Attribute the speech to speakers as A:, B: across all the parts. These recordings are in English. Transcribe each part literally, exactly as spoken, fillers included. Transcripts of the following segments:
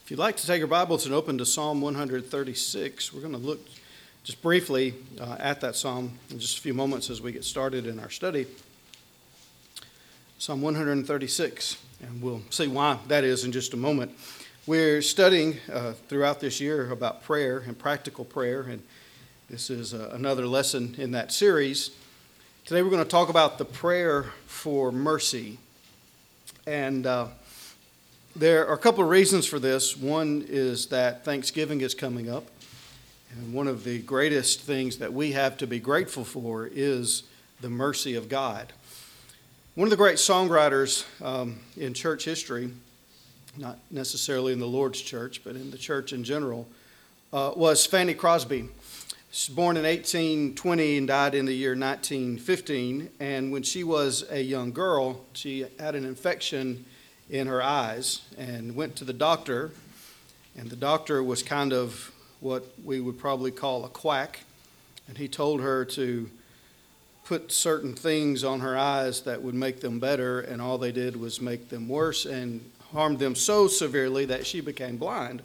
A: If you'd like to take your Bibles and open to Psalm one thirty-six, we're going to look just briefly uh, at that psalm in just a few moments as we get started in our study. Psalm one thirty-six, and we'll see why that is in just a moment. We're studying uh, throughout this year about prayer and practical prayer, and this is uh, another lesson in that series. Today we're going to talk about the prayer for mercy. And uh, there are a couple of reasons for this. One is that Thanksgiving is coming up. And one of the greatest things that we have to be grateful for is the mercy of God. One of the great songwriters um, in church history, not necessarily in the Lord's church, but in the church in general, uh, was Fanny Crosby. She was born in eighteen twenty and died in the year nineteen fifteen. And when she was a young girl, she had an infection in her eyes and went to the doctor. And the doctor was kind of what we would probably call a quack. And he told her to put certain things on her eyes that would make them better. And all they did was make them worse and harmed them so severely that she became blind.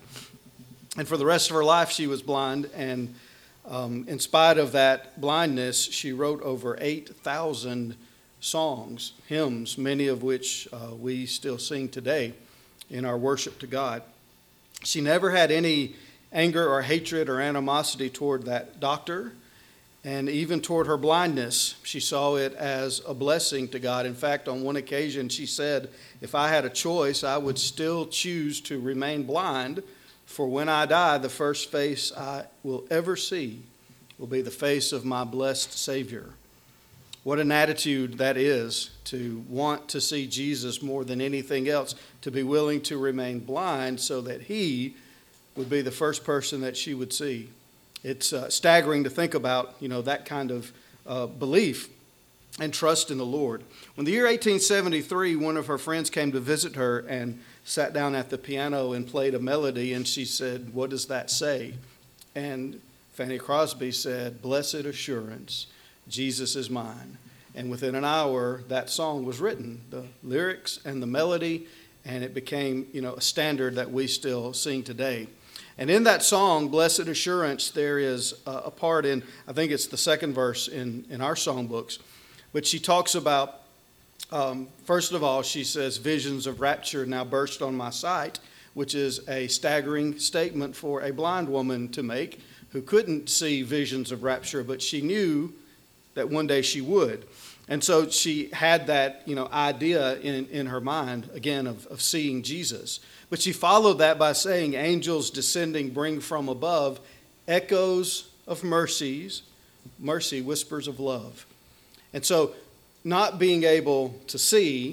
A: And for the rest of her life, she was blind. And Um, in spite of that blindness, she wrote over eight thousand songs, hymns, many of which uh, we still sing today in our worship to God. She never had any anger or hatred or animosity toward that doctor, and even toward her blindness, she saw it as a blessing to God. In fact, on one occasion, she said, "If I had a choice, I would still choose to remain blind, for when I die, the first face I will ever see will be the face of my blessed Savior." What an attitude that is, to want to see Jesus more than anything else, to be willing to remain blind so that he would be the first person that she would see. It's uh, staggering to think about, you know, that kind of uh, belief and trust in the Lord. When the year eighteen seventy-three, one of her friends came to visit her and sat down at the piano and played a melody, and she said, "What does that say?" And Fanny Crosby said, "Blessed assurance, Jesus is mine." And within an hour, that song was written, the lyrics and the melody, and it became, you know, a standard that we still sing today. And in that song, Blessed Assurance, there is a part in, I think it's the second verse in, in our songbooks, but she talks about, Um, first of all, she says, "Visions of rapture now burst on my sight," which is a staggering statement for a blind woman to make who couldn't see visions of rapture, but she knew that one day she would. And so she had that, you know, idea in, in her mind, again, of, of seeing Jesus. But she followed that by saying, "Angels descending bring from above echoes of mercies, mercy, whispers of love." And so, not being able to see,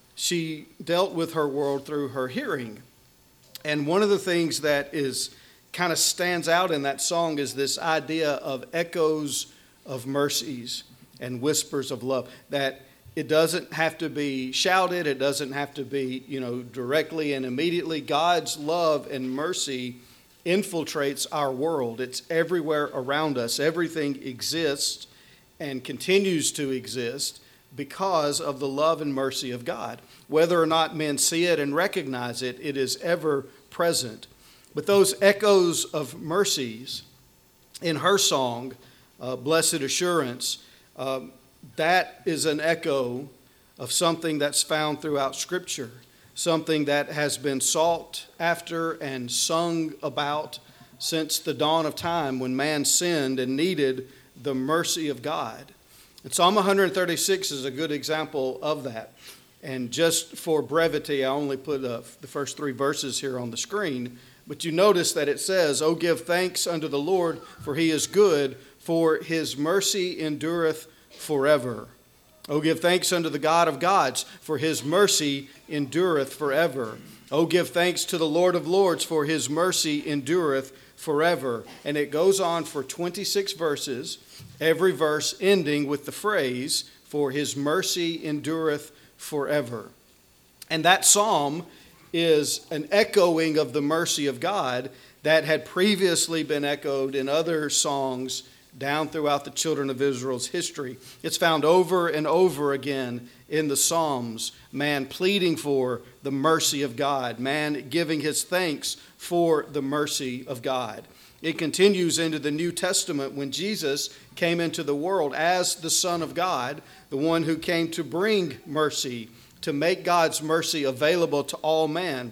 A: she dealt with her world through her hearing. And one of the things that is kind of stands out in that song is this idea of echoes of mercies and whispers of love. That it doesn't have to be shouted, it doesn't have to be, you know, directly and immediately. God's love and mercy infiltrates our world. It's everywhere around us. Everything exists and continues to exist because of the love and mercy of God. Whether or not men see it and recognize it, it is ever present. But those echoes of mercies in her song, uh, Blessed Assurance, uh, that is an echo of something that's found throughout Scripture, something that has been sought after and sung about since the dawn of time, when man sinned and needed the mercy of God. And Psalm one thirty-six is a good example of that. And just for brevity, I only put uh, the first three verses here on the screen. But you notice that it says, "Oh, give thanks unto the Lord, for he is good, for his mercy endureth forever. Oh, give thanks unto the God of gods, for his mercy endureth forever. Oh, give thanks to the Lord of lords, for his mercy endureth forever." And it goes on for twenty-six verses, every verse ending with the phrase, "For his mercy endureth forever." And that psalm is an echoing of the mercy of God that had previously been echoed in other songs down throughout the children of Israel's history. It's found over and over again in the Psalms, man pleading for the mercy of God, man giving his thanks for the mercy of God. It continues into the New Testament when Jesus came into the world as the Son of God, the one who came to bring mercy, to make God's mercy available to all man,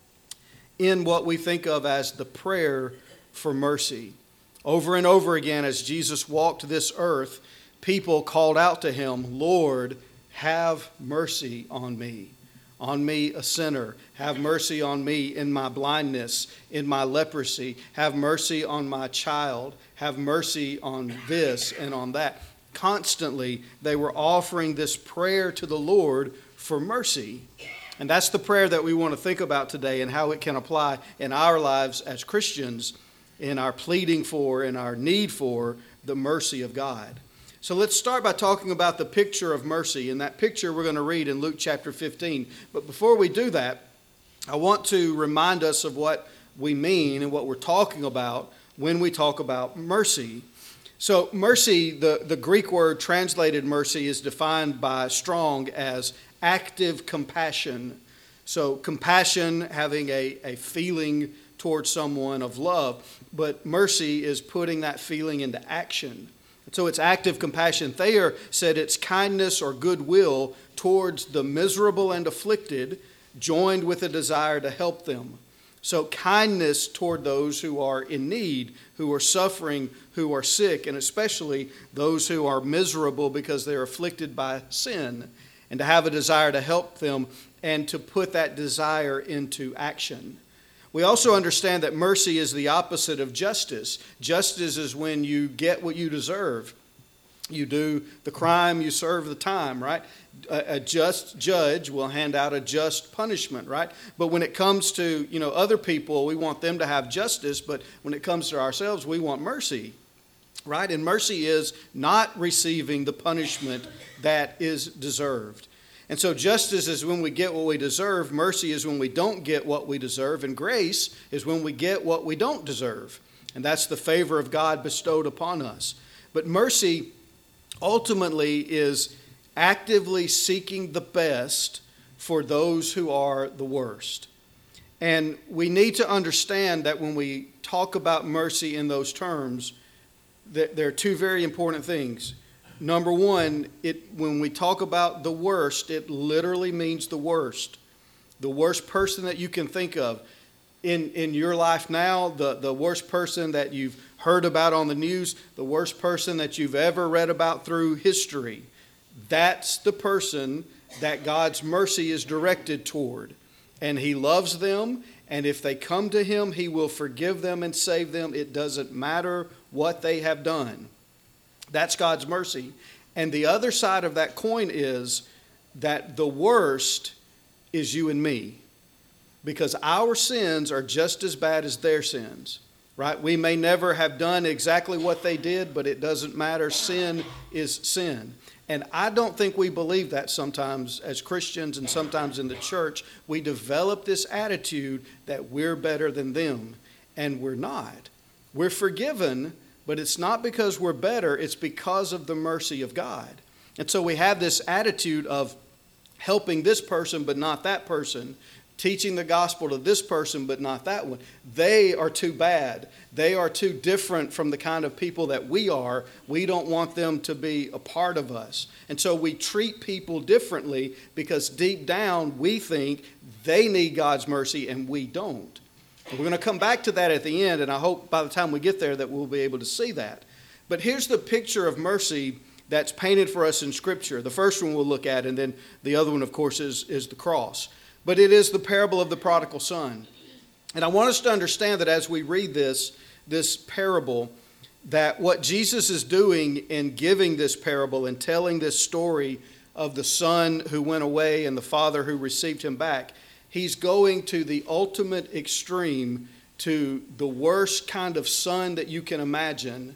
A: in what we think of as the prayer for mercy. Over and over again, as Jesus walked this earth, people called out to him, "Lord, have mercy on me, on me a sinner. Have mercy on me in my blindness, in my leprosy. Have mercy on my child. Have mercy on this and on that." Constantly, they were offering this prayer to the Lord for mercy. And that's the prayer that we want to think about today and how it can apply in our lives as Christians, in our pleading for and our need for the mercy of God. So let's start by talking about the picture of mercy. And that picture we're going to read in Luke chapter fifteen. But before we do that, I want to remind us of what we mean and what we're talking about when we talk about mercy. So mercy, the, the Greek word translated mercy, is defined by Strong as active compassion. So compassion, having a, a feeling towards someone of love, but mercy is putting that feeling into action. So it's active compassion. Thayer said it's kindness or goodwill towards the miserable and afflicted, joined with a desire to help them. So kindness toward those who are in need, who are suffering, who are sick, and especially those who are miserable because they're afflicted by sin, and to have a desire to help them and to put that desire into action. We also understand that mercy is the opposite of justice. Justice is when you get what you deserve. You do the crime, you serve the time, right? A, a just judge will hand out a just punishment, right? But when it comes to, you know, other people, we want them to have justice, but when it comes to ourselves, we want mercy, right? And mercy is not receiving the punishment that is deserved. And so justice is when we get what we deserve. Mercy is when we don't get what we deserve. And grace is when we get what we don't deserve. And that's the favor of God bestowed upon us. But mercy ultimately is actively seeking the best for those who are the worst. And we need to understand that when we talk about mercy in those terms, that there are two very important things. Number one, it when we talk about the worst, it literally means the worst. The worst person that you can think of in, in your life now, the, the worst person that you've heard about on the news, the worst person that you've ever read about through history. That's the person that God's mercy is directed toward. And he loves them, and if they come to him, he will forgive them and save them. It doesn't matter what they have done. That's God's mercy. And the other side of that coin is that the worst is you and me, because our sins are just as bad as their sins, right? We may never have done exactly what they did, but it doesn't matter. Sin is sin. And I don't think we believe that sometimes as Christians, and sometimes in the church. We develop this attitude that we're better than them, and we're not. We're forgiven, but it's not because we're better, it's because of the mercy of God. And so we have this attitude of helping this person but not that person, teaching the gospel to this person but not that one. They are too bad. They are too different from the kind of people that we are. We don't want them to be a part of us. And so we treat people differently because deep down we think they need God's mercy and we don't. We're going to come back to that at the end, and I hope by the time we get there that we'll be able to see that. But here's the picture of mercy that's painted for us in Scripture. The first one we'll look at, and then the other one, of course, is, is the cross. But it is the parable of the prodigal son. And I want us to understand that as we read this, this parable, that what Jesus is doing in giving this parable and telling this story of the son who went away and the father who received him back, he's going to the ultimate extreme, to the worst kind of son that you can imagine,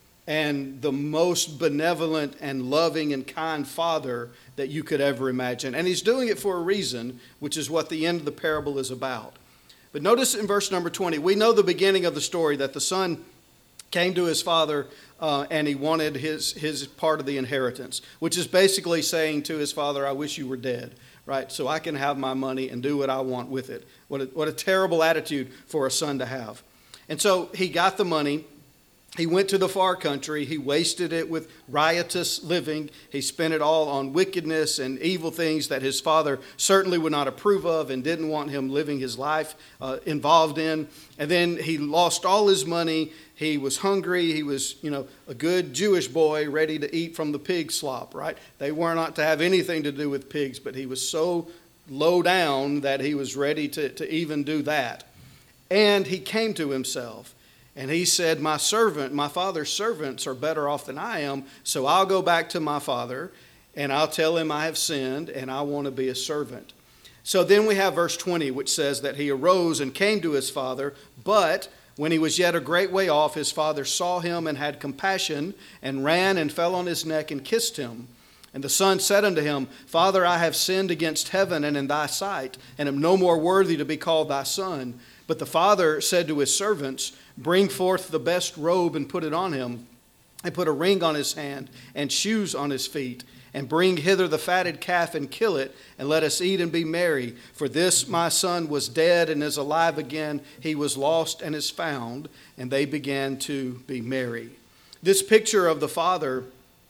A: and the most benevolent and loving and kind father that you could ever imagine. And he's doing it for a reason, which is what the end of the parable is about. But notice in verse number twenty, we know the beginning of the story, that the son came to his father uh, and he wanted his, his part of the inheritance, which is basically saying to his father, I wish you were dead, right? So I can have my money and do what I want with it. What a, what a terrible attitude for a son to have. And so he got the money. He went to the far country. He wasted it with riotous living. He spent it all on wickedness and evil things that his father certainly would not approve of and didn't want him living his life uh, involved in. And then he lost all his money. He was hungry. He was, you know, a good Jewish boy ready to eat from the pig slop, right? They were not to have anything to do with pigs, but he was so low down that he was ready to, to even do that. And he came to himself. And he said, my servant, my father's servants are better off than I am, so I'll go back to my father, and I'll tell him I have sinned, and I want to be a servant. So then we have verse twenty, which says that he arose and came to his father, but when he was yet a great way off, his father saw him and had compassion, and ran and fell on his neck and kissed him. And the son said unto him, Father, I have sinned against heaven and in thy sight, and am no more worthy to be called thy son. But the father said to his servants, Bring forth the best robe and put it on him, and put a ring on his hand and shoes on his feet, and bring hither the fatted calf and kill it, and let us eat and be merry. For this my son was dead and is alive again. He was lost and is found. And they began to be merry. This picture of the father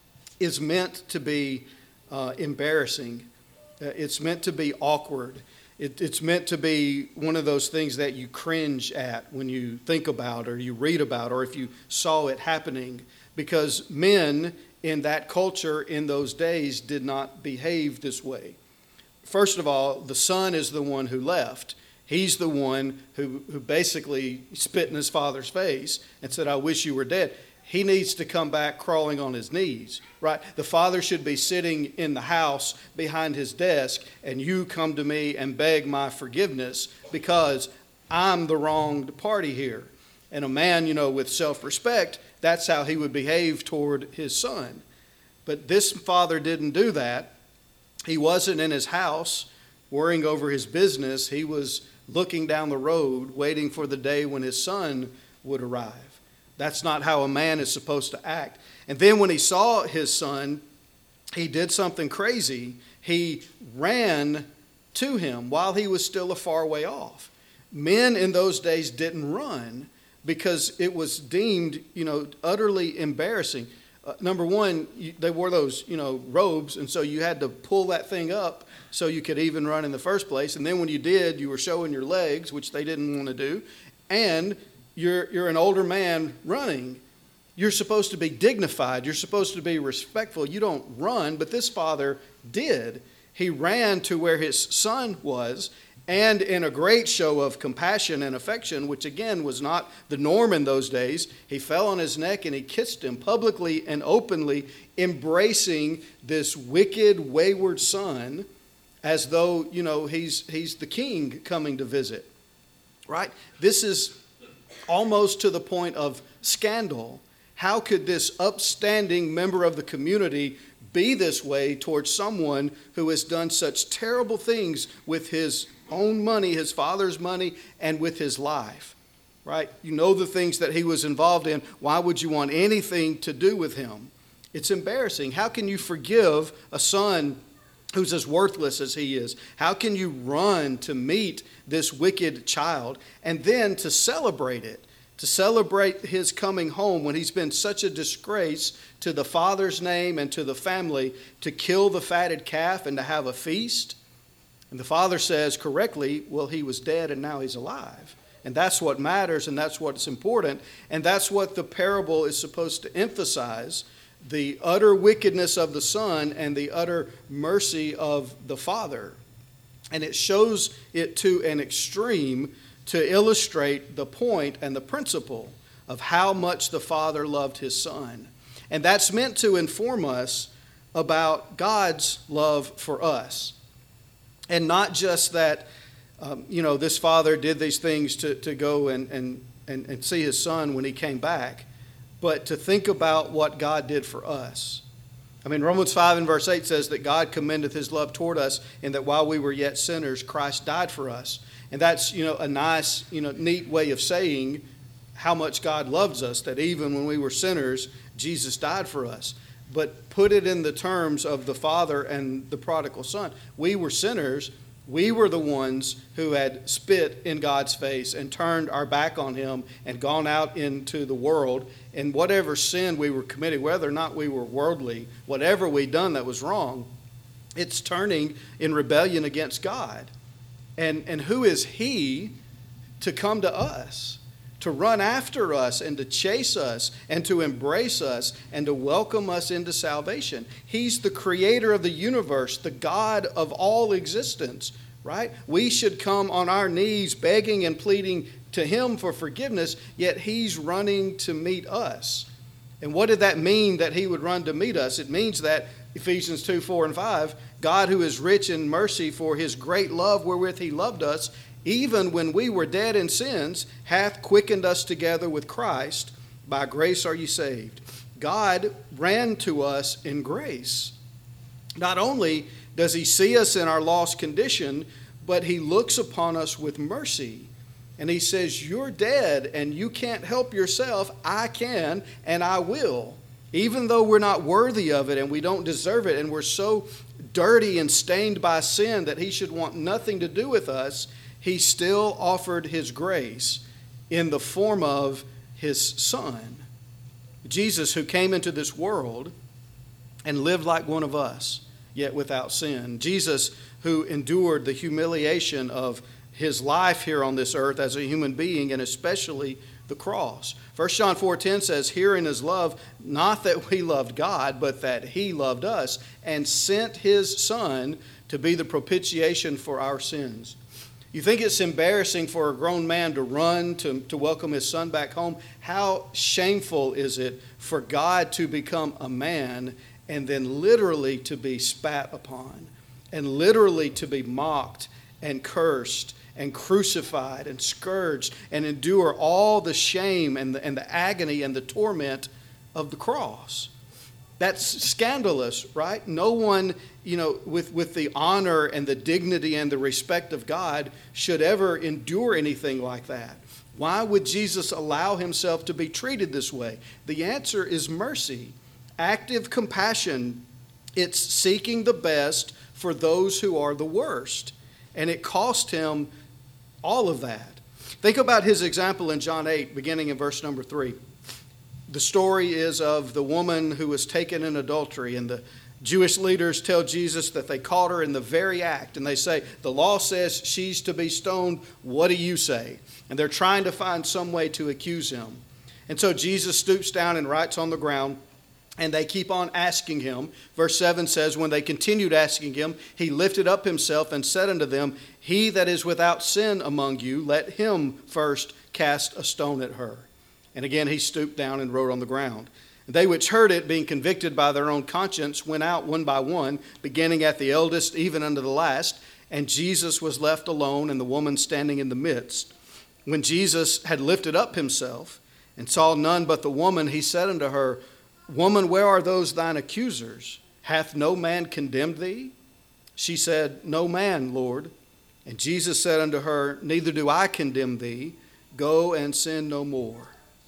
A: is meant to be uh, embarrassing. Uh, it's meant to be awkward. It, it's meant to be one of those things that you cringe at when you think about or you read about or if you saw it happening, because men in that culture in those days did not behave this way. First of all, the son is the one who left. He's the one who, who basically spit in his father's face and said, I wish you were dead. He needs to come back crawling on his knees, right? The father should be sitting in the house behind his desk, and you come to me and beg my forgiveness because I'm the wronged party here. And a man, you know, with self-respect, that's how he would behave toward his son. But this father didn't do that. He wasn't in his house worrying over his business. He was looking down the road, waiting for the day when his son would arrive. That's not how a man is supposed to act. And then when he saw his son, he did something crazy. He ran to him while he was still a far way off. Men in those days didn't run because it was deemed, you know, utterly embarrassing. Uh, number one, you, they wore those, you know, robes, and so you had to pull that thing up so you could even run in the first place. And then when you did, you were showing your legs, which they didn't want to do, and You're, you're an older man running. You're supposed to be dignified. You're supposed to be respectful. You don't run, but this father did. He ran to where his son was, and in a great show of compassion and affection, which again was not the norm in those days, he fell on his neck and he kissed him publicly and openly, embracing this wicked, wayward son as though, you know, he's, he's the king coming to visit, right? This is almost to the point of scandal. How could this upstanding member of the community be this way towards someone who has done such terrible things with his own money, his father's money, and with his life? Right? You know the things that he was involved in. Why would you want anything to do with him? It's embarrassing. How can you forgive a son who's as worthless as he is? How can you run to meet this wicked child and then to celebrate it, to celebrate his coming home when he's been such a disgrace to the father's name and to the family, to kill the fatted calf and to have a feast? And the father says correctly, well, he was dead and now he's alive. And that's what matters, and that's what's important, and that's what the parable is supposed to emphasize: the utter wickedness of the son and the utter mercy of the father. And it shows it to an extreme to illustrate the point and the principle of how much the father loved his son. And that's meant to inform us about God's love for us. And not just that, um, you know, this father did these things to, to go and, and, and, and see his son when he came back, but to think about what God did for us. I mean, Romans five and verse eight says that God commendeth his love toward us, and that while we were yet sinners, Christ died for us. And that's, you know, a nice, you know, neat way of saying how much God loves us, that even when we were sinners, Jesus died for us. But put it in the terms of the father and the prodigal son. We were sinners. We were the ones who had spit in God's face and turned our back on him and gone out into the world. And whatever sin we were committing, whether or not we were worldly, whatever we'd done that was wrong, it's turning in rebellion against God. And, and who is he to come to us, to run after us and to chase us and to embrace us and to welcome us into salvation? He's the creator of the universe, the God of all existence, right? We should come on our knees begging and pleading to him for forgiveness, yet he's running to meet us. And what did that mean that he would run to meet us? It means that Ephesians two, four, and five, God, who is rich in mercy for his great love wherewith he loved us, even when we were dead in sins, hath quickened us together with Christ. By grace are you saved. God ran to us in grace. Not only does he see us in our lost condition, but he looks upon us with mercy. And he says, you're dead and you can't help yourself. I can and I will. Even though we're not worthy of it and we don't deserve it and we're so dirty and stained by sin that he should want nothing to do with us, he still offered his grace in the form of his Son. Jesus, who came into this world and lived like one of us, yet without sin. Jesus, who endured the humiliation of his life here on this earth as a human being, and especially the cross. First John four ten says, herein is love, not that we loved God, but that he loved us and sent his Son to be the propitiation for our sins. You think it's embarrassing for a grown man to run to, to welcome his son back home? How shameful is it for God to become a man and then literally to be spat upon and literally to be mocked and cursed and crucified and scourged and endure all the shame and the, and the agony and the torment of the cross? That's scandalous, right? No one, you know, with, with the honor and the dignity and the respect of God should ever endure anything like that. Why would Jesus allow himself to be treated this way? The answer is mercy, active compassion. It's seeking the best for those who are the worst. And it cost him all of that. Think about his example in John eight, beginning in verse number three. The story is of the woman who was taken in adultery, and the Jewish leaders tell Jesus that they caught her in the very act, and they say, the law says she's to be stoned. What do you say? And they're trying to find some way to accuse him. And so Jesus stoops down and writes on the ground, and they keep on asking him. Verse seven says, when they continued asking him, he lifted up himself and said unto them, he that is without sin among you, let him first cast a stone at her. And again he stooped down and wrote on the ground. And they which heard it, being convicted by their own conscience, went out one by one, beginning at the eldest, even unto the last. And Jesus was left alone, and the woman standing in the midst. When Jesus had lifted up himself, and saw none but the woman, he said unto her, Woman, where are those thine accusers? Hath no man condemned thee? She said, No man, Lord. And Jesus said unto her, Neither do I condemn thee. Go and sin no more.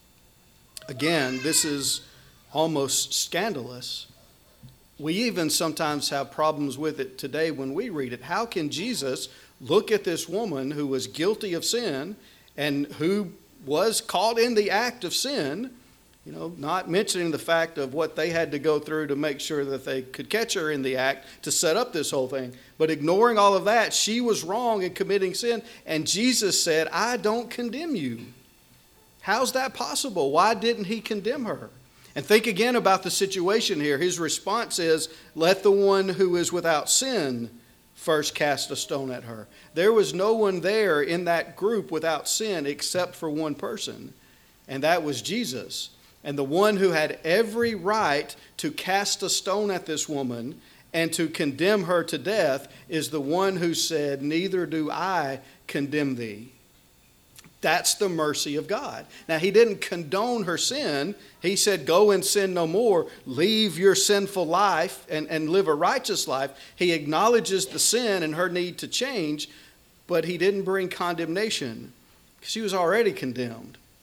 A: Again, this is almost scandalous. We even sometimes have problems with it today when we read it. How can Jesus look at this woman who was guilty of sin and who was caught in the act of sin, you know, not mentioning the fact of what they had to go through to make sure that they could catch her in the act to set up this whole thing. But ignoring all of that, she was wrong in committing sin. And Jesus said, I don't condemn you. How's that possible? Why didn't he condemn her? And think again about the situation here. His response is, let the one who is without sin first cast a stone at her. There was no one there in that group without sin except for one person, and that was Jesus. And the one who had every right to cast a stone at this woman and to condemn her to death is the one who said, Neither do I condemn thee. That's the mercy of God. Now, he didn't condone her sin. He said, go and sin no more. Leave your sinful life and, and live a righteous life. He acknowledges the sin and her need to change, but he didn't bring condemnation. She was already condemned.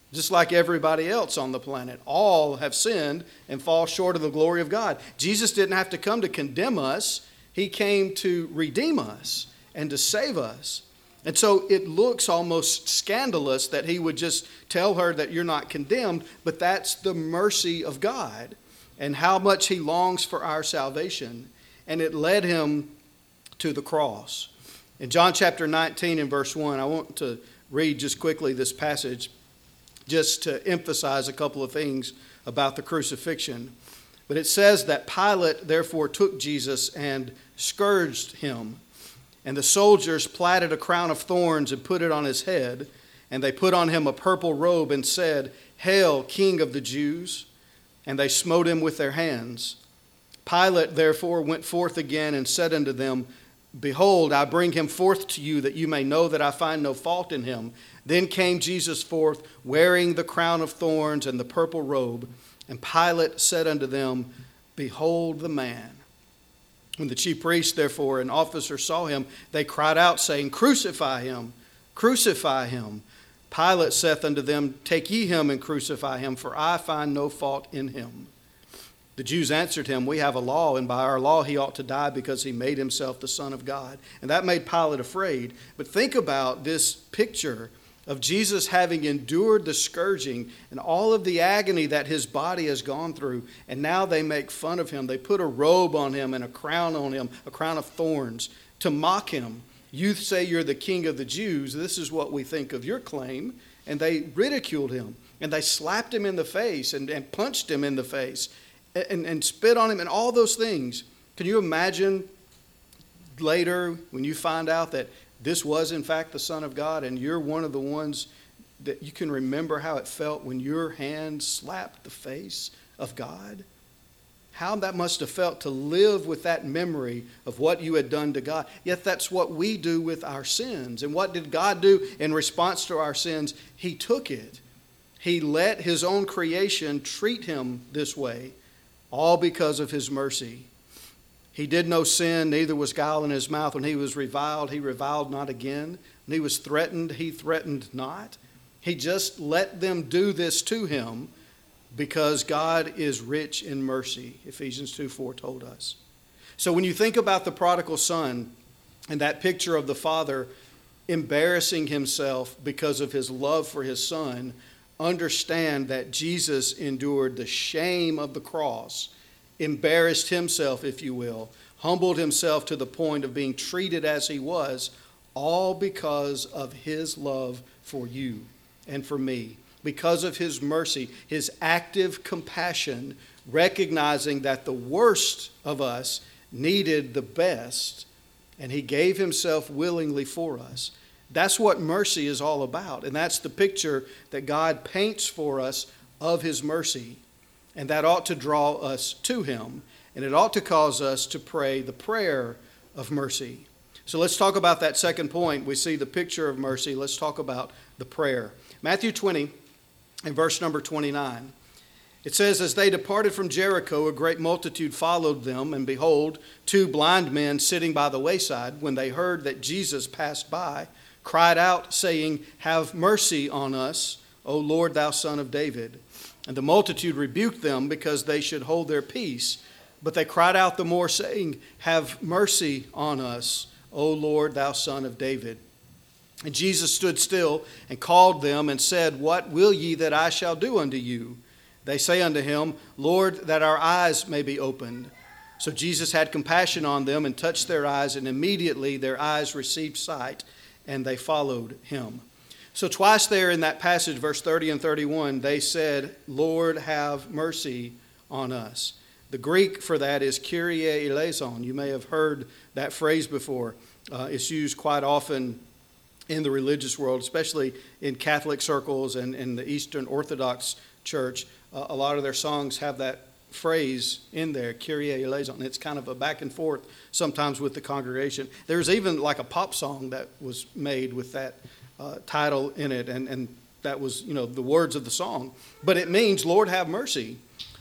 A: just like everybody else on the planet. All have sinned and fall short of the glory of God. Jesus didn't have to come to condemn us. He came to redeem us and to save us. And so it looks almost scandalous that he would just tell her that you're not condemned, but that's the mercy of God and how much he longs for our salvation. And it led him to the cross. In John chapter nineteen and verse one, I want to read just quickly this passage just to emphasize a couple of things about the crucifixion. But it says that Pilate therefore took Jesus and scourged him. And the soldiers platted a crown of thorns and put it on his head. And they put on him a purple robe and said, "Hail, King of the Jews!" And they smote him with their hands. Pilate therefore went forth again and said unto them, "Behold, I bring him forth to you, that you may know that I find no fault in him." Then came Jesus forth, wearing the crown of thorns and the purple robe. And Pilate said unto them, "Behold the man." When the chief priests, therefore, and officers saw him, they cried out, saying, "Crucify him, crucify him." Pilate saith unto them, "Take ye him and crucify him, for I find no fault in him." The Jews answered him, "We have a law, and by our law he ought to die, because he made himself the Son of God." And that made Pilate afraid. But think about this picture of Jesus having endured the scourging and all of the agony that his body has gone through. And now they make fun of him. They put a robe on him and a crown on him, a crown of thorns, to mock him. "You say you're the King of the Jews. This is what we think of your claim." And they ridiculed him. And they slapped him in the face and, and punched him in the face and, and spit on him and all those things. Can you imagine later when you find out that this was in fact the Son of God, and you're one of the ones that you can remember how it felt when your hand slapped the face of God? How that must have felt to live with that memory of what you had done to God. Yet that's what we do with our sins. And what did God do in response to our sins? He took it. He let his own creation treat him this way, all because of his mercy. He did no sin, neither was guile in his mouth. When he was reviled, he reviled not again. When he was threatened, he threatened not. He just let them do this to him because God is rich in mercy, Ephesians two four told us. So when you think about the prodigal son and that picture of the father embarrassing himself because of his love for his son, understand that Jesus endured the shame of the cross, embarrassed himself, if you will, humbled himself to the point of being treated as he was, all because of his love for you and for me, because of his mercy, his active compassion, recognizing that the worst of us needed the best, and he gave himself willingly for us. That's what mercy is all about, and that's the picture that God paints for us of his mercy. And that ought to draw us to him. And it ought to cause us to pray the prayer of mercy. So let's talk about that second point. We see the picture of mercy. Let's talk about the prayer. Matthew twenty and verse number twenty-nine. It says, "As they departed from Jericho, a great multitude followed them. And behold, two blind men sitting by the wayside, when they heard that Jesus passed by, cried out, saying, Have mercy on us, O Lord, thou Son of David. And the multitude rebuked them because they should hold their peace. But they cried out the more, saying, Have mercy on us, O Lord, thou Son of David. And Jesus stood still and called them and said, What will ye that I shall do unto you? They say unto him, Lord, that our eyes may be opened. So Jesus had compassion on them and touched their eyes, and immediately their eyes received sight, and they followed him." So twice there in that passage, verse thirty and thirty-one, they said, Lord, have mercy on us. The Greek for that is Kyrie eleison. You may have heard that phrase before. Uh, it's used quite often in the religious world, especially in Catholic circles and in the Eastern Orthodox Church. Uh, a lot of their songs have that phrase in there, Kyrie eleison. And it's kind of a back and forth sometimes with the congregation. There's even like a pop song that was made with that Uh, title in it, and, and that was, you know, the words of the song. But it means, Lord, have mercy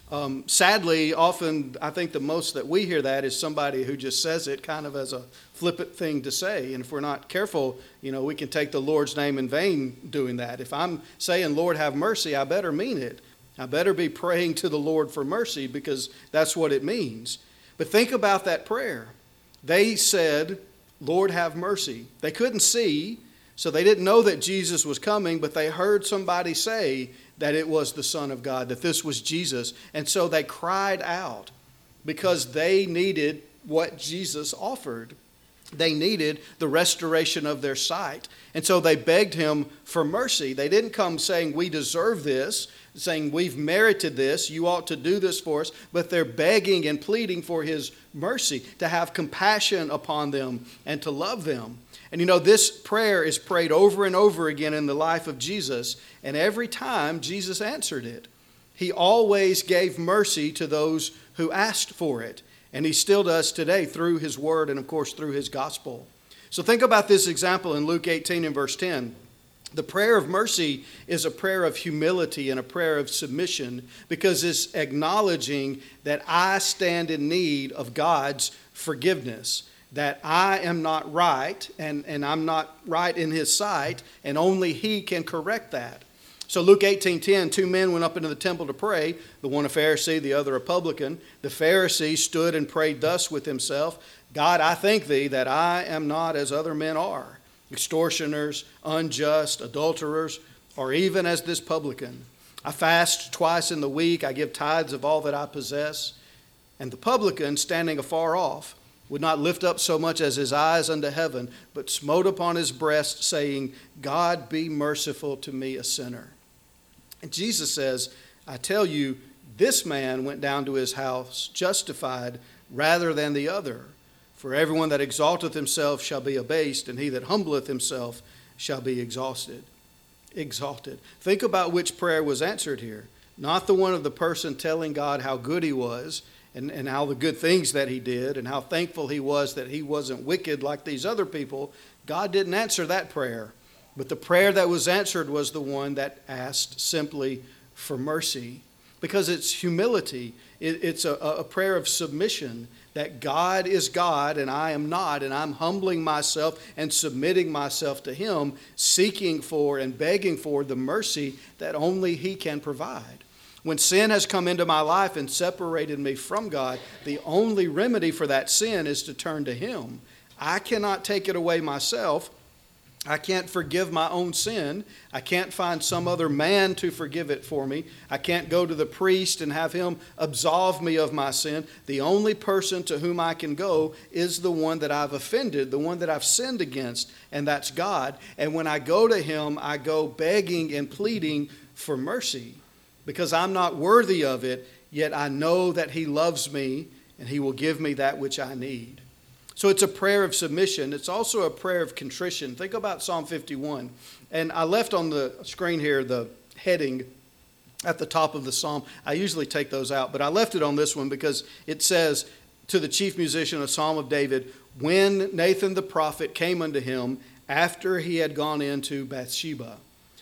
A: Um, sadly, often I think the most that we hear that is somebody who just says it kind of as a flippant thing to say. And if we're not careful, you know, we can take the Lord's name in vain doing that. If I'm saying, Lord, have mercy, I better mean it. I better be praying to the Lord for mercy, because that's what it means. But think about that prayer. They said, Lord, have mercy. They couldn't see, so they didn't know that Jesus was coming, but they heard somebody say that it was the Son of God, that this was Jesus. And so they cried out because they needed what Jesus offered. They needed the restoration of their sight. And so they begged him for mercy. They didn't come saying, we deserve this, saying, we've merited this, you ought to do this for us. But they're begging and pleading for his mercy, to have compassion upon them and to love them. And you know, this prayer is prayed over and over again in the life of Jesus. And every time Jesus answered it. He always gave mercy to those who asked for it. And he still does today through his word and, of course, through his gospel. So think about this example in Luke eighteen and verse ten. The prayer of mercy is a prayer of humility and a prayer of submission, because it's acknowledging that I stand in need of God's forgiveness, that I am not right and, and I'm not right in his sight, and only he can correct that. So Luke eighteen ten, two men went up into the temple to pray, the one a Pharisee, the other a publican. The Pharisee stood and prayed thus with himself, God, I thank thee that I am not as other men are, extortioners, unjust, adulterers, or even as this publican. I fast twice in the week, I give tithes of all that I possess. And the publican, standing afar off, would not lift up so much as his eyes unto heaven, but smote upon his breast, saying, God, be merciful to me, a sinner. And Jesus says, I tell you, this man went down to his house justified rather than the other. For everyone that exalteth himself shall be abased, and he that humbleth himself shall be exhausted. Exalted. Think about which prayer was answered here. Not the one of the person telling God how good he was, and, and how the good things that he did, and how thankful he was that he wasn't wicked like these other people. God didn't answer that prayer. But the prayer that was answered was the one that asked simply for mercy. Because it's humility. It, it's a, a prayer of submission, that God is God and I am not, and I'm humbling myself and submitting myself to him, seeking for and begging for the mercy that only he can provide. When sin has come into my life and separated me from God, the only remedy for that sin is to turn to him. I cannot take it away myself. I can't forgive my own sin. I can't find some other man to forgive it for me. I can't go to the priest and have him absolve me of my sin. The only person to whom I can go is the one that I've offended, the one that I've sinned against, and that's God. And when I go to him, I go begging and pleading for mercy, because I'm not worthy of it, yet I know that he loves me and he will give me that which I need. So it's a prayer of submission. It's also a prayer of contrition. Think about Psalm fifty-one. And I left on the screen here the heading at the top of the psalm. I usually take those out, but I left it on this one because it says, to the chief musician, a psalm of David, when Nathan the prophet came unto him after he had gone into Bathsheba.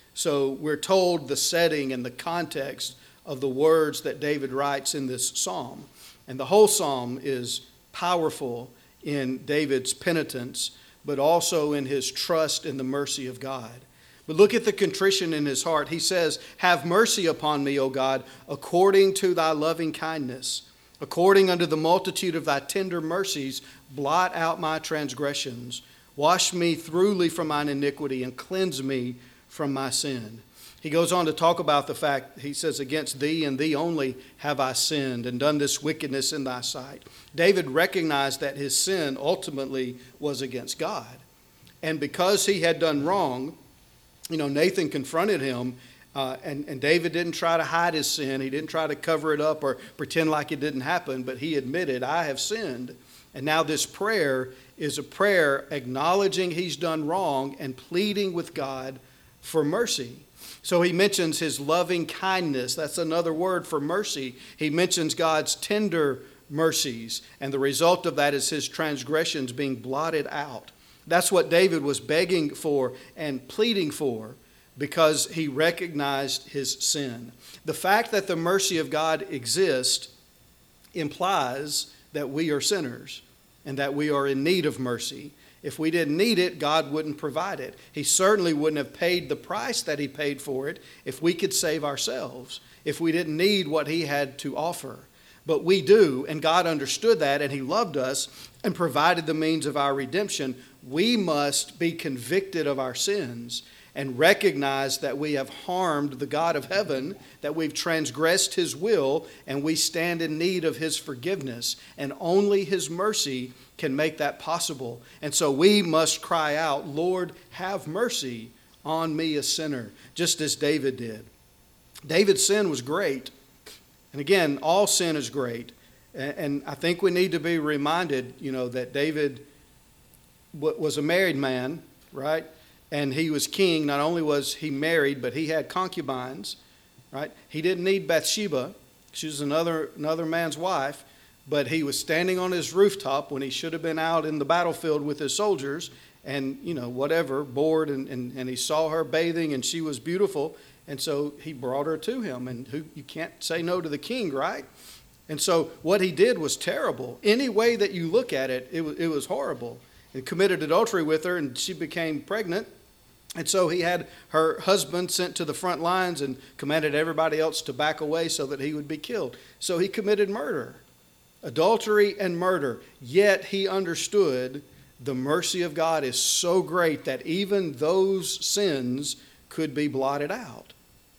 A: So we're told the setting and the context of the words that David writes in this psalm. And the whole psalm is powerful in David's penitence, but also in his trust in the mercy of God. But look at the contrition in his heart. He says, have mercy upon me, O God, according to thy loving kindness. According unto the multitude of thy tender mercies, blot out my transgressions. Wash me thoroughly from mine iniquity and cleanse me from my sin. He goes on to talk about the fact, he says, against thee and thee only have I sinned and done this wickedness in thy sight. David recognized that his sin ultimately was against God. And because he had done wrong, you know, Nathan confronted him, uh, and, and David didn't try to hide his sin. He didn't try to cover it up or pretend like it didn't happen, but he admitted, I have sinned. And now this prayer is a prayer acknowledging he's done wrong and pleading with God for mercy. So he mentions his loving kindness. That's another word for mercy. He mentions God's tender mercies, and the result of that is his transgressions being blotted out. That's what David was begging for and pleading for. because he recognized his sin. The fact that the mercy of God exists implies that we are sinners and that we are in need of mercy. If we didn't need it, God wouldn't provide it. He certainly wouldn't have paid the price that he paid for it if we could save ourselves, if we didn't need what he had to offer. But we do, and God understood that, and he loved us and provided the means of our redemption. We must be convicted of our sins and recognize that we have harmed the God of heaven, that we've transgressed his will, and we stand in need of his forgiveness. And only his mercy can make that possible. And so we must cry out, Lord, have mercy on me, a sinner, just as David did. David's sin was great. And again, all sin is great. And I think we need to be reminded, you know, that David was a married man, right? And he was king. Not only was he married, but he had concubines, right? He didn't need Bathsheba. She was another, another man's wife. But he was standing on his rooftop when he should have been out in the battlefield with his soldiers and, you know, whatever, bored. And, and, and he saw her bathing and she was beautiful. And so he brought her to him. And who, you can't say no to the king, right? And so what he did was terrible. Any way that you look at it, it was, it was horrible. He committed adultery with her and she became pregnant. And so he had her husband sent to the front lines and commanded everybody else to back away so that he would be killed. So he committed murder, adultery and murder. Yet he understood the mercy of God is so great that even those sins could be blotted out.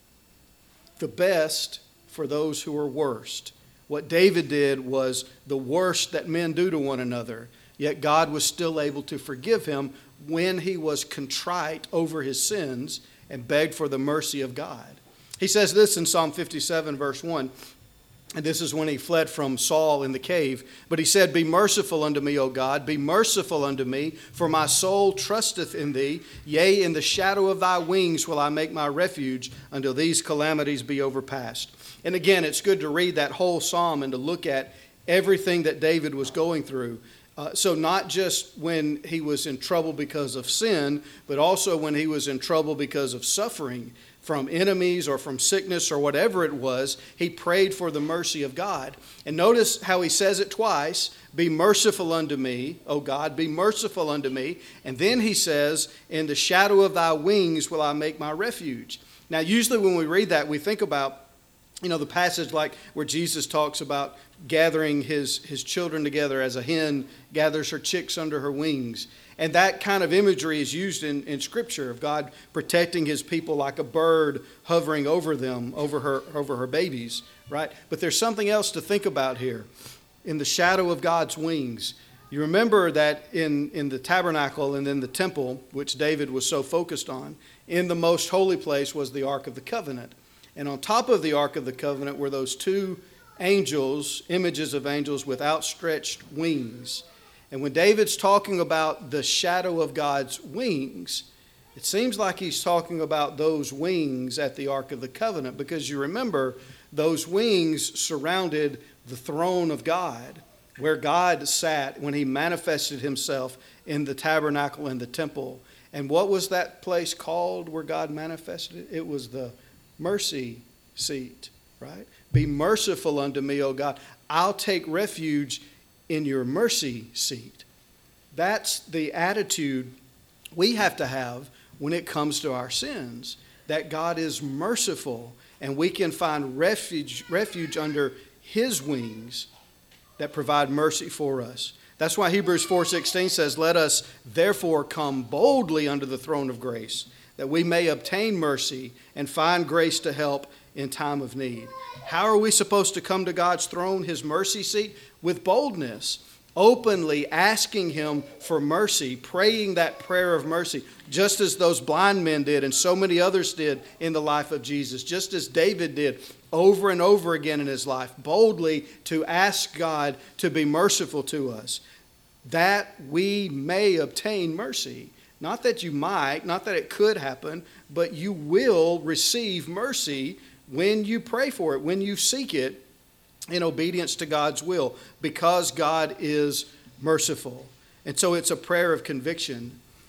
A: The best for those who are worst. What David did was the worst that men do to one another. Yet God was still able to forgive him when he was contrite over his sins and begged for the mercy of God. He says this in Psalm fifty-seven, verse one. And this is when he fled from Saul in the cave. But he said, be merciful unto me, O God, be merciful unto me, for my soul trusteth in thee. Yea, in the shadow of thy wings will I make my refuge until these calamities be overpast. And again, it's good to read that whole psalm and to look at everything that David was going through. Uh, so not just when he was in trouble because of sin, but also when he was in trouble because of suffering from enemies or from sickness or whatever it was, he prayed for the mercy of God. And notice how he says it twice, be merciful unto me, O God, be merciful unto me. And then he says, in the shadow of thy wings will I make my refuge. Now, usually when we read that, we think about, you know, the passage like where Jesus talks about gathering his, his children together as a hen gathers her chicks under her wings. And that kind of imagery is used in, in Scripture of God protecting his people like a bird hovering over them, over her, over her babies, right? But there's something else to think about here. In the shadow of God's wings. You remember that in, in the tabernacle and in the temple, which David was so focused on, in the most holy place was the Ark of the Covenant. And on top of the Ark of the Covenant were those two angels, images of angels with outstretched wings. And when David's talking about the shadow of God's wings, it seems like he's talking about those wings at the Ark of the Covenant, because you remember those wings surrounded the throne of God, where God sat when he manifested himself in the tabernacle and the temple. And what was that place called where God manifested? It was the mercy seat, right? Be merciful unto me, O God. I'll take refuge in your mercy seat. That's the attitude we have to have when it comes to our sins, that God is merciful and we can find refuge, refuge under his wings that provide mercy for us. That's why Hebrews four sixteen says, let us therefore come boldly under the throne of grace, that we may obtain mercy and find grace to help in time of need. How are we supposed to come to God's throne, his mercy seat? With boldness, openly asking him for mercy, praying that prayer of mercy, just as those blind men did and so many others did in the life of Jesus, just as David did over and over again in his life, boldly to ask God to be merciful to us, that we may obtain mercy. Not that you might, not that it could happen, but you will receive mercy when you pray for it, when you seek it in obedience to God's will, because God is merciful. And so it's a prayer of conviction.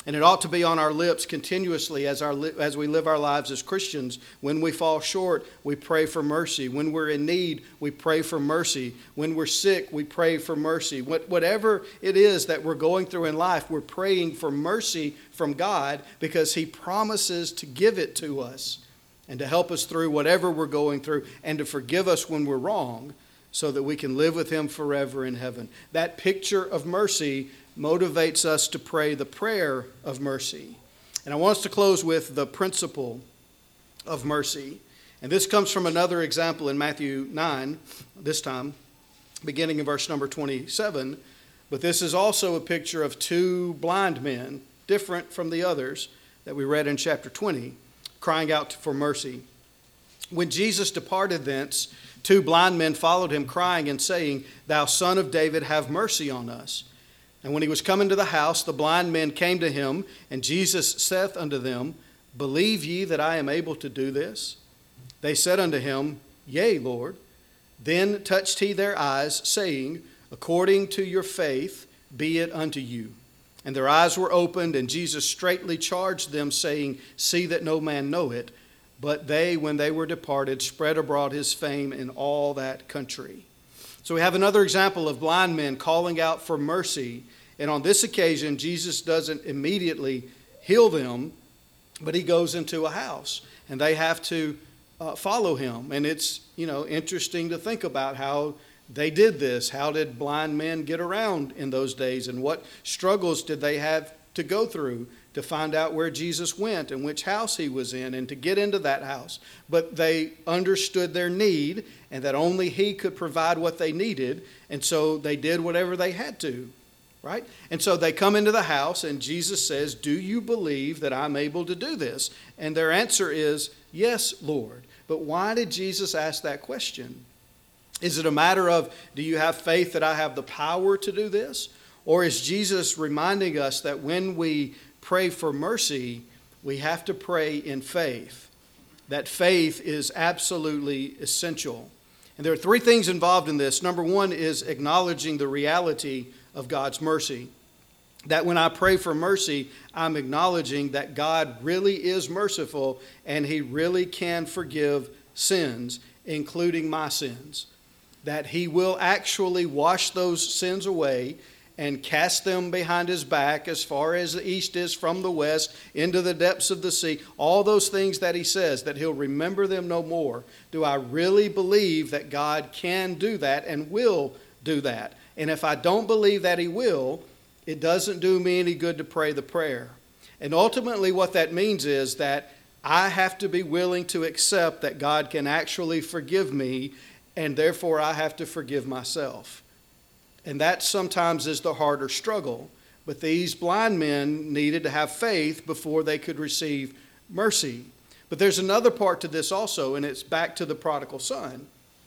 A: And it ought to be on our lips continuously as our li- as we live our lives as Christians. When we fall short, we pray for mercy. When we're in need, we pray for mercy. When we're sick, we pray for mercy. What, whatever it is that we're going through in life, we're praying for mercy from God because He promises to give it to us and to help us through whatever we're going through and to forgive us when we're wrong so that we can live with Him forever in heaven. That picture of mercy motivates us to pray the prayer of mercy. And I want us to close with the principle of mercy. And this comes from another example in Matthew nine, this time, beginning in verse number twenty-seven. But this is also a picture of two blind men, different from the others that we read in chapter twenty, crying out for mercy. When Jesus departed thence, two blind men followed him, crying and saying, Thou Son of David, have mercy on us. And when he was come into the house, the blind men came to him, and Jesus saith unto them, Believe ye that I am able to do this? They said unto him, Yea, Lord. Then touched he their eyes, saying, According to your faith be it unto you. And their eyes were opened, and Jesus straitly charged them, saying, See that no man know it. But they, when they were departed, spread abroad his fame in all that country. So we have another example of blind men calling out for mercy. And on this occasion, Jesus doesn't immediately heal them, but he goes into a house. And they have to uh, follow him. And it's, you know, interesting to think about how they did this. How did blind men get around in those days? And what struggles did they have to go through to find out where Jesus went and which house he was in and to get into that house? But they understood their need and that only he could provide what they needed. And so they did whatever they had to, right? And so they come into the house and Jesus says, Do you believe that I'm able to do this? And their answer is, Yes, Lord. But why did Jesus ask that question? Is it a matter of, do you have faith that I have the power to do this? Or is Jesus reminding us that when we pray for mercy, we have to pray in faith? That faith is absolutely essential. And there are three things involved in this. Number one is acknowledging the reality of God's mercy. That when I pray for mercy, I'm acknowledging that God really is merciful and He really can forgive sins, including my sins. That He will actually wash those sins away and cast them behind His back as far as the east is from the west into the depths of the sea. All those things that He says, that He'll remember them no more. Do I really believe that God can do that and will do that? And if I don't believe that He will, it doesn't do me any good to pray the prayer. And ultimately what that means is that I have to be willing to accept that God can actually forgive me, and therefore I have to forgive myself. And that sometimes is the harder struggle. But these blind men needed to have faith before they could receive mercy. But there's another part to this also, and it's back to the prodigal son.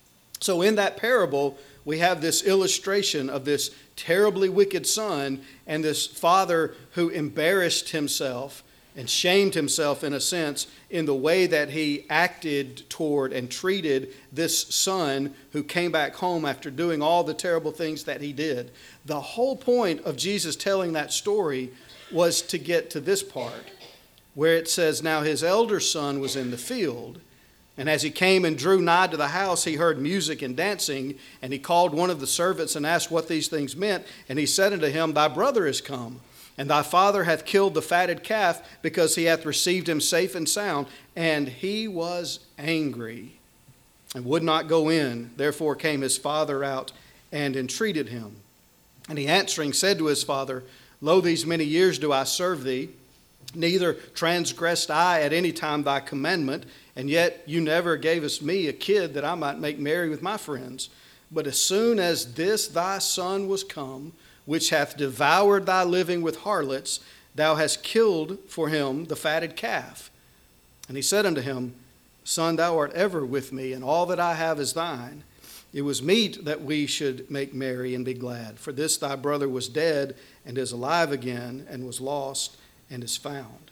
A: So in that parable, we have this illustration of this terribly wicked son and this father who embarrassed himself and shamed himself, in a sense, in the way that he acted toward and treated this son who came back home after doing all the terrible things that he did. The whole point of Jesus telling that story was to get to this part, where it says, Now his elder son was in the field, and as he came and drew nigh to the house, he heard music and dancing, and he called one of the servants and asked what these things meant. And he said unto him, Thy brother is come, and thy father hath killed the fatted calf, because he hath received him safe and sound. And he was angry, and would not go in. Therefore came his father out and entreated him. And he answering said to his father, Lo, these many years do I serve thee, neither transgressed I at any time thy commandment, and yet you never gavest me a kid that I might make merry with my friends. But as soon as this thy son was come, which hath devoured thy living with harlots, thou hast killed for him the fatted calf. And he said unto him, Son, thou art ever with me, and all that I have is thine. It was meet that we should make merry and be glad. For this thy brother was dead, and is alive again, and was lost, and is found.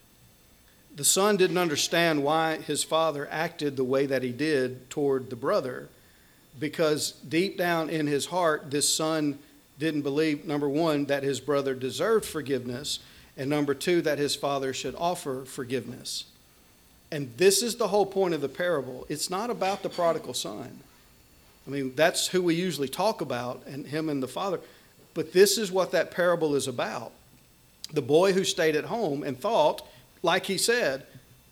A: The son didn't understand why his father acted the way that he did toward the brother, because deep down in his heart, this son didn't believe, number one, that his brother deserved forgiveness, And number two, that his father should offer forgiveness. And this is the whole point of the parable. It's not about the prodigal son. I mean, that's who we usually talk about, and him and the father. But this is what that parable is about. The boy who stayed at home and thought, like he said,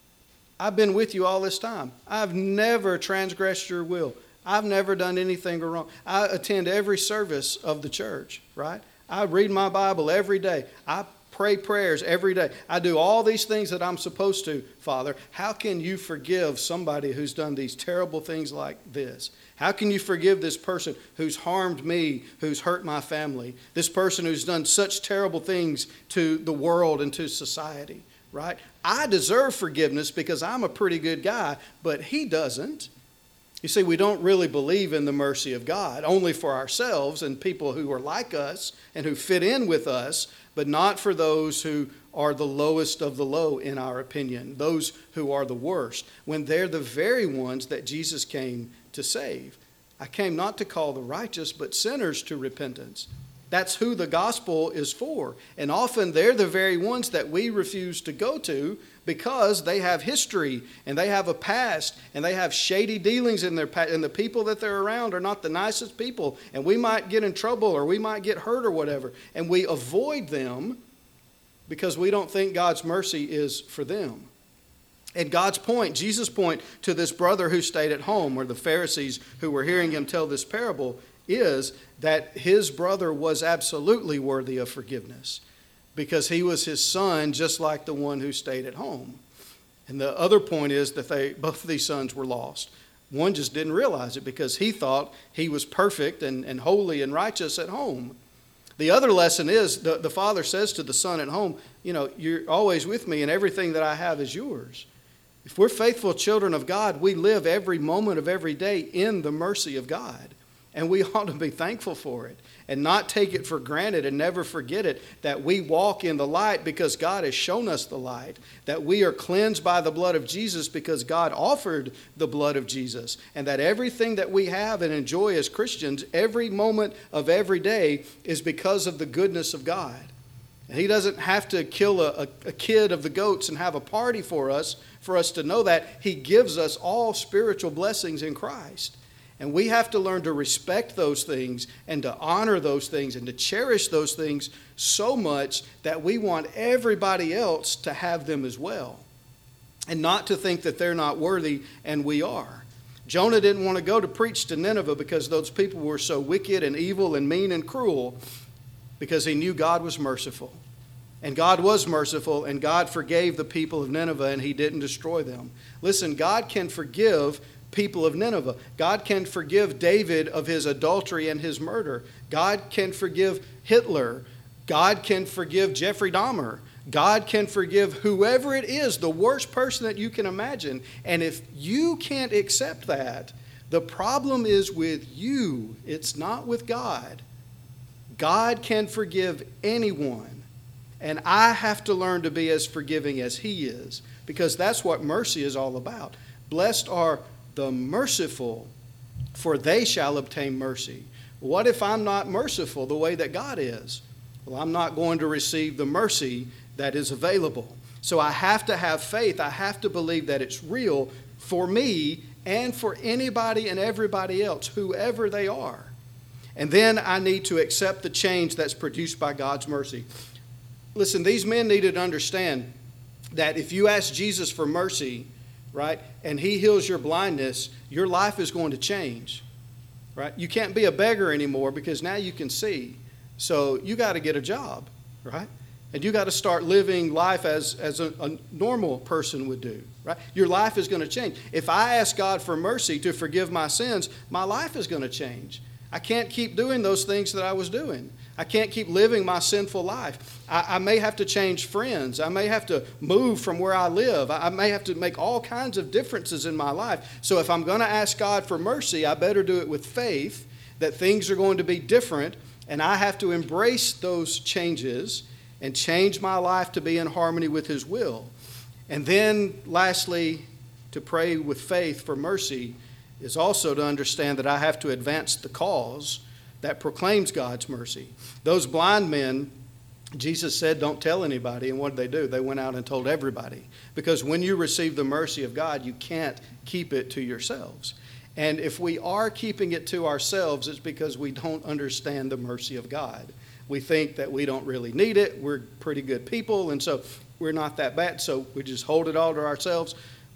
A: I've been with you all this time. I've never transgressed your will. I've never done anything wrong. I attend every service of the church, right? I read my Bible every day. I pray prayers every day. I do all these things that I'm supposed to, Father. How can you forgive somebody who's done these terrible things like this? How can you forgive this person who's harmed me, who's hurt my family, this person who's done such terrible things to the world and to society, right? I deserve forgiveness because I'm a pretty good guy, but he doesn't. You see, we don't really believe in the mercy of God, only for ourselves and people who are like us and who fit in with us, but not for those who are the lowest of the low, in our opinion, those who are the worst, when they're the very ones that Jesus came to save. I came not to call the righteous, but sinners to repentance. That's who the gospel is for. And often they're the very ones that we refuse to go to because they have history and they have a past and they have shady dealings in their past, and the people that they're around are not the nicest people, and we might get in trouble or we might get hurt or whatever, and we avoid them because we don't think God's mercy is for them. And God's point, Jesus' point to this brother who stayed at home, or the Pharisees who were hearing him tell this parable, is that his brother was absolutely worthy of forgiveness because he was his son, just like the one who stayed at home. And the other point is that they both of these sons were lost. One just didn't realize it because he thought he was perfect and, and holy and righteous at home. The other lesson is the, the father says to the son at home, you know, you're always with me and everything that I have is yours. If we're faithful children of God, we live every moment of every day in the mercy of God. And we ought to be thankful for it and not take it for granted and never forget it, that we walk in the light because God has shown us the light, that we are cleansed by the blood of Jesus because God offered the blood of Jesus, and that everything that we have and enjoy as Christians, every moment of every day, is because of the goodness of God. And he doesn't have to kill a, a, a kid of the goats and have a party for us, for us to know that. He gives us all spiritual blessings in Christ. And we have to learn to respect those things and to honor those things and to cherish those things so much that we want everybody else to have them as well. And not to think that they're not worthy and we are. Jonah didn't want to go to preach to Nineveh because those people were so wicked and evil and mean and cruel, because he knew God was merciful. And God was merciful, and God forgave the people of Nineveh, and he didn't destroy them. Listen, God can forgive people of Nineveh. God can forgive David of his adultery and his murder. God can forgive Hitler. God can forgive Jeffrey Dahmer. God can forgive whoever it is, the worst person that you can imagine. And if you can't accept that, the problem is with you. It's not with God. God can forgive anyone. And I have to learn to be as forgiving as he is, because that's what mercy is all about. Blessed are the merciful, for they shall obtain mercy. What if I'm not merciful the way that God is? Well, I'm not going to receive the mercy that is available. So I have to have faith. I have to believe that it's real for me and for anybody and everybody else, whoever they are. And then I need to accept the change that's produced by God's mercy. Listen, these men needed to understand that if you ask Jesus for mercy, right, and he heals your blindness, your life is going to change, right? You can't be a beggar anymore because now you can see. So you got to get a job, right? And you got to start living life as, as a, a normal person would do, right? Your life is going to change. If I ask God for mercy to forgive my sins, my life is going to change. I can't keep doing those things that I was doing. I can't keep living my sinful life. I, I may have to change friends. I may have to move from where I live. I, I may have to make all kinds of differences in my life. So if I'm going to ask God for mercy, I better do it with faith that things are going to be different, and I have to embrace those changes and change my life to be in harmony with his will. And then lastly, to pray with faith for mercy is also to understand that I have to advance the cause that proclaims God's mercy. Those blind men Jesus said, don't tell anybody. And what did they do? They went out and told everybody. Because when you receive the mercy of God, you can't keep it to yourselves. And if we are keeping it to ourselves, it's because we don't understand the mercy of God. We think that we don't really need it. We're pretty good people, and so we're not that bad. So we just hold it all to ourselves.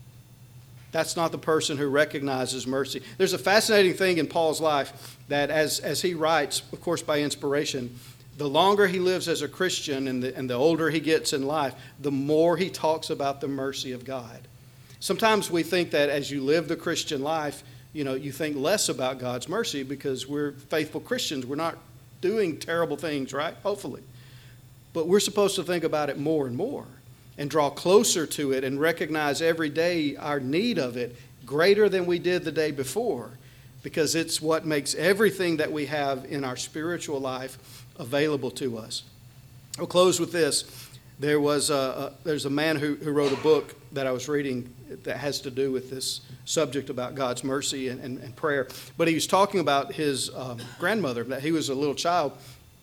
A: That's not the person who recognizes mercy. There's a fascinating thing in Paul's life that as, as he writes, of course by inspiration, the longer he lives as a Christian and the, and the older he gets in life, the more he talks about the mercy of God. Sometimes we think that as you live the Christian life, you know, you think less about God's mercy because we're faithful Christians. We're not doing terrible things, right? Hopefully. But we're supposed to think about it more and more and draw closer to it and recognize every day our need of it greater than we did the day before, because it's what makes everything that we have in our spiritual life available to us. I'll close with this. There was a, a, there's a man who, who wrote a book that I was reading that has to do with this subject about God's mercy and, and, and prayer. But he was talking about his um, grandmother, that he was a little child,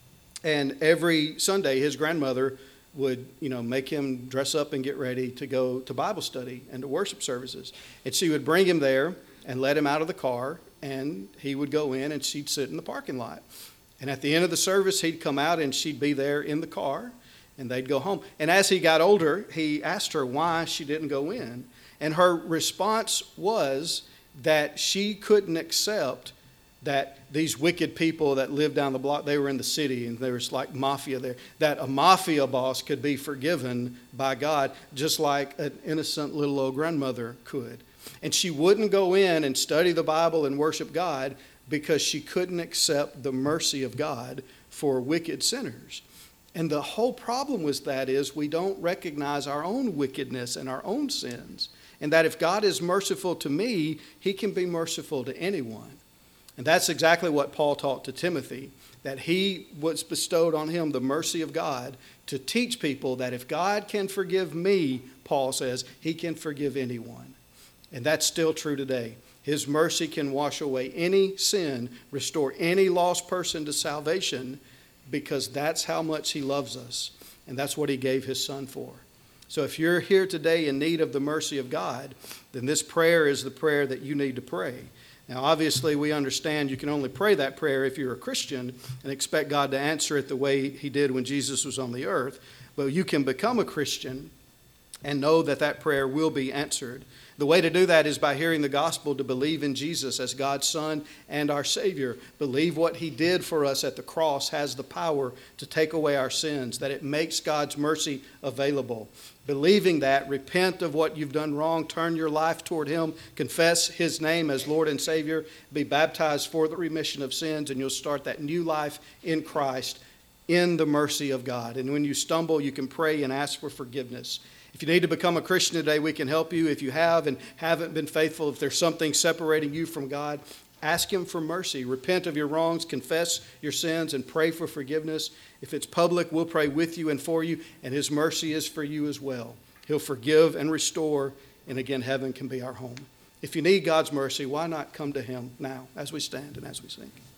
A: and every Sunday his grandmother would, you know, make him dress up and get ready to go to Bible study and to worship services. And she would bring him there and let him out of the car, and he would go in and she'd sit in the parking lot. And at the end of the service, he'd come out and she'd be there in the car, and they'd go home. And as he got older, he asked her why she didn't go in. And her response was that she couldn't accept that these wicked people that lived down the block, they were in the city and there was like mafia there, that a mafia boss could be forgiven by God just like an innocent little old grandmother could. And she wouldn't go in and study the Bible and worship God because she couldn't accept the mercy of God for wicked sinners. And the whole problem with that is we don't recognize our own wickedness and our own sins. And that if God is merciful to me, he can be merciful to anyone. And that's exactly what Paul taught to Timothy, that he was bestowed on him the mercy of God to teach people that if God can forgive me, Paul says, he can forgive anyone. And that's still true today. His mercy can wash away any sin, restore any lost person to salvation, because that's how much he loves us. And that's what he gave his son for. So if you're here today in need of the mercy of God, then this prayer is the prayer that you need to pray. Now, obviously, we understand you can only pray that prayer if you're a Christian and expect God to answer it the way he did when Jesus was on the earth. But you can become a Christian and know that that prayer will be answered. The way to do that is by hearing the gospel, to believe in Jesus as God's Son and our Savior. Believe what he did for us at the cross has the power to take away our sins, that it makes God's mercy available. Believing that, repent of what you've done wrong, turn your life toward him, confess his name as Lord and Savior, be baptized for the remission of sins, and you'll start that new life in Christ in the mercy of God. And when you stumble, you can pray and ask for forgiveness. If you need to become a Christian today, we can help you. If you have and haven't been faithful, if there's something separating you from God, ask him for mercy. Repent of your wrongs, confess your sins, and pray for forgiveness. If it's public, we'll pray with you and for you, and his mercy is for you as well. He'll forgive and restore, and again, heaven can be our home. If you need God's mercy, why not come to him now as we stand and as we sing?